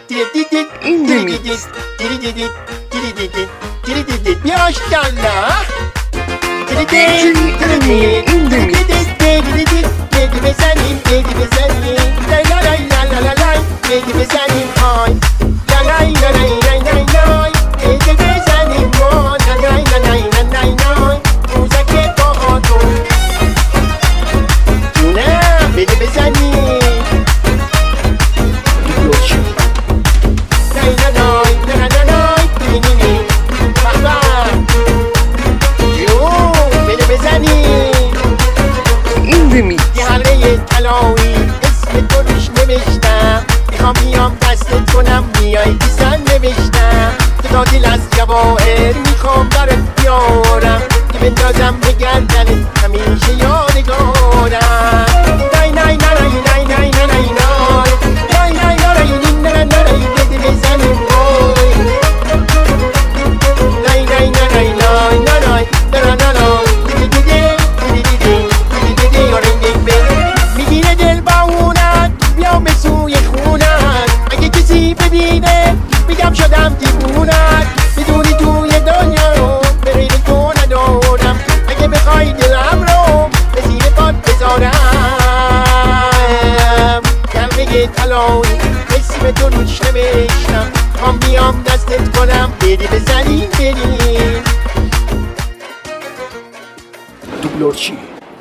In the mix. Maşallah. In the mix. Kedime senin, kedime senin. Lay lay lay lay lay lay lay. Kedime senin ay. Lay lay lay lay lay lay lay. Kedime senin ay. Lay lay lay lay lay lay. Uzak kodu. Ne? Kedime senin. Lay lay lay lay lay lay. Kedime. Baba. Yo, kedime senin. In the mix. یه حلقه طلایی اسم تو روش نوشتم میخوام بیام دستت کنم میای بیزن نوشتم تو تا دل از جواهر میخوام برات بیارم که بندازم به گردنت همیشه یادگارم نای نای نای نای نای نای نای نای نای نای نای نای بده بزنیم وای نای نای نای نای نای نای نای میگیره دل با اونت بیام به سوی خونت اگه کسی ببینه میگم شدم دیوونت بدونی توی دنیا رو به غیر تو ندارم اگه بخوای دلم رو به زیر پات بذارم حلقه طلایی اسم تو روش نوشتم میخوام بیام دستت کنم بری بزنی بری Dublorci.